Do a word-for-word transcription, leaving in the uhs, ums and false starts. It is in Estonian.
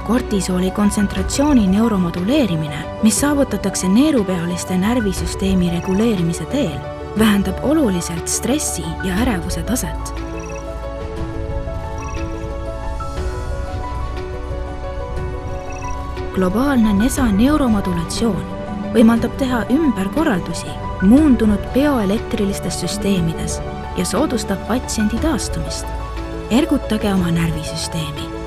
Kortisooli kontsentratsiooni neuromoduleerimine, mis saavutatakse neerupealiste närvisüsteemi reguleerimise teel, vähendab oluliselt stressi ja ärevuse taset. Globaalne N E S A neuromodulatsioon võimaldab teha ümberkorraldusi muundunud bioelektrilistes süsteemides ja soodustab patsiendi taastumist. Ergutage oma närvisüsteemi.